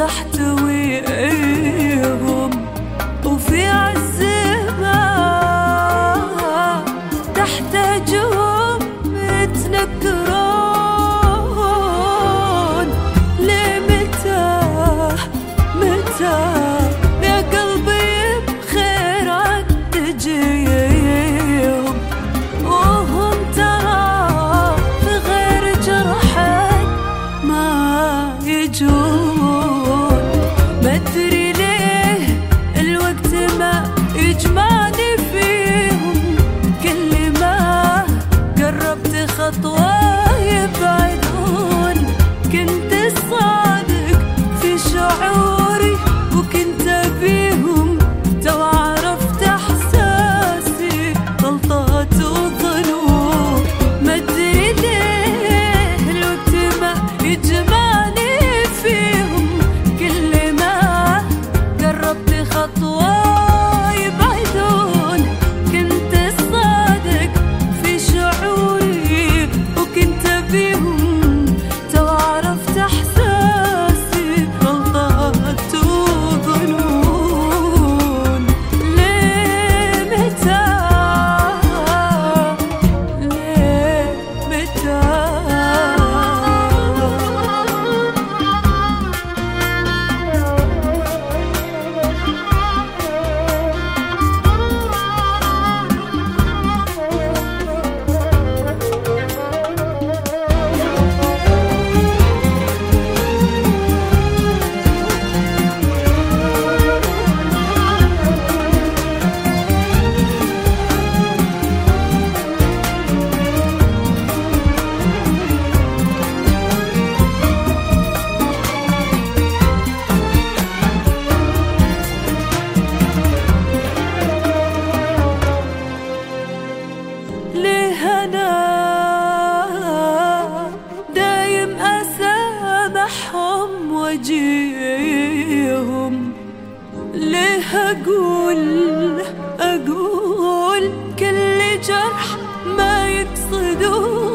تحتويهم، وفي عز ما تحتاجهم يتنكرون. ليه متى يا قلبي بخيرك تجيهم، وهم ترى بغير جرحك ما يجون. ما ادري ليه الوقت ما يجمعني فيهم، كل ما قربت خطوة يبعدون. كنت الصادق في شعوري وكنت بيهم، تو عرفت احساسي غلطات وظنون. ما ادري ليه الوقت ما يجمعني فيهم، كل ما قربت خطوة يبعدون. كنت الصادق في شعوري وكنت بيهم، تو عرفت احساسي غلطات وظنون. ليه متى وجيهم؟ ليه أقول كل جرح ما يقصدون؟